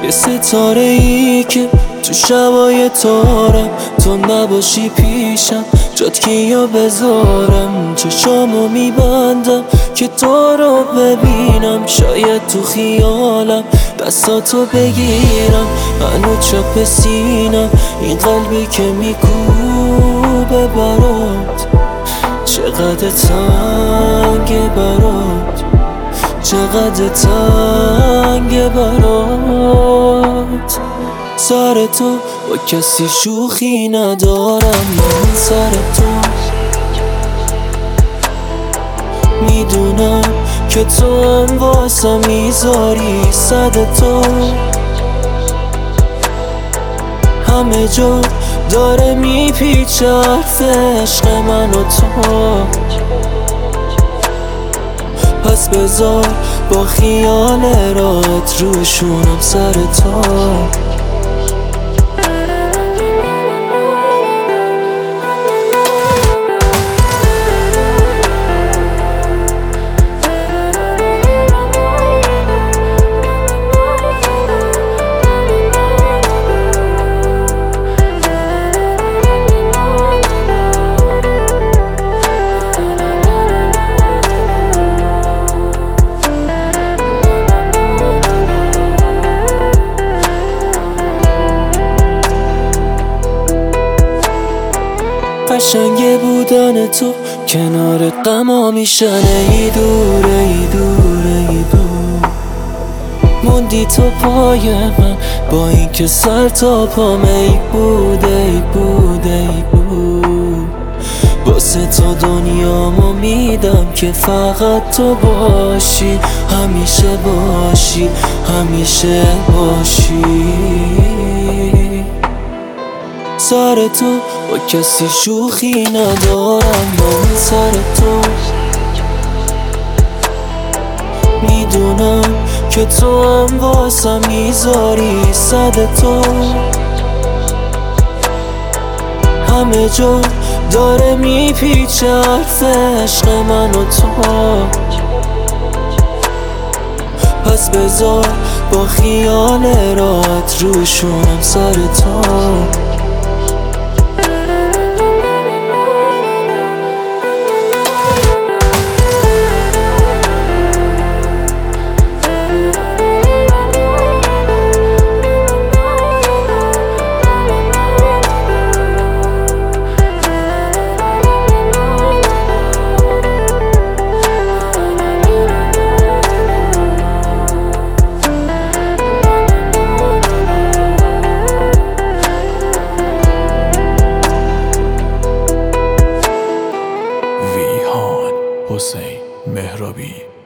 یه ستاره ای که تو شبای تارم، تو نباشی پیشم جات کیا بذارم. چشامو میبندم که تو رو ببینم، شاید تو خیالم دستاتو بگیرم. هنو چپ سینم این قلبی که میکوبه برات، چقدر تنگه برات، چقدر تنگه برات. سر تو با کسی شوخی ندارم، من سر تو میدونم که تو هم واسم میذاری صد تو. همه جا داره میپیچه حرف عشق من و تو، پس بذار با خیال راحت روشونم سر تو. قشنگه بودن تو کنار غما میشن، ای دوره ای دوره ای دور. موندی تو پای من با این که سر تا پام ای بوده ای بوده ای بود. واسه تا دنیامو میدم که فقط تو باشی، همیشه باشی، همیشه باشی. سر تو با کسی شوخی ندارم، من سر تو میدونم که تو هم واسم میذاری صد تو. همه جا داره میپیچه حرف عشق من و تو، پس بذار با خیال راحت روشونم سر تو. حسین مهرابی